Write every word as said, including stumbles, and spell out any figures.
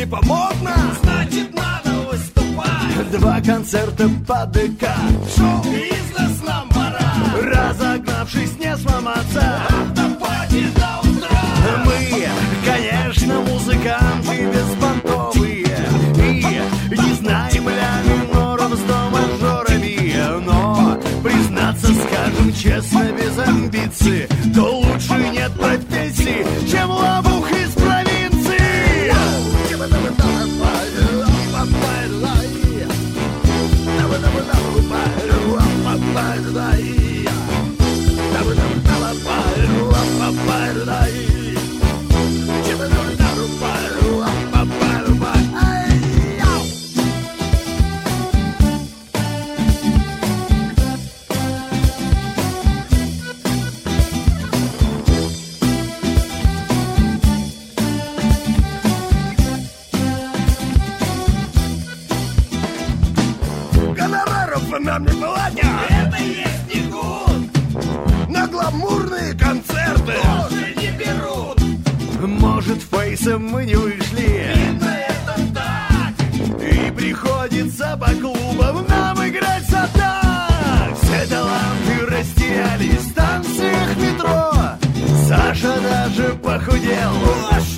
типа модно, значит надо выступать. Два концерта по ДК, шоу-бизнес нам пора. Разогнавшись, не сломаться, автопати до утра. Мы, конечно, музыканты беспонтовые и не знаем ля миноров с до мажорами. Но, признаться, скажем честно, без амбиций, то лучше нет профессии, чем лопух из провинции. Гонораров нам не платят, это есть не гуд. На гламурные концерты тоже не берут. Может, фейсом мы не вышли, Видно, это так. и приходится по клубам нам играть за так. Все таланты растерялись в станциях метро. Саша даже похудел. Ложь!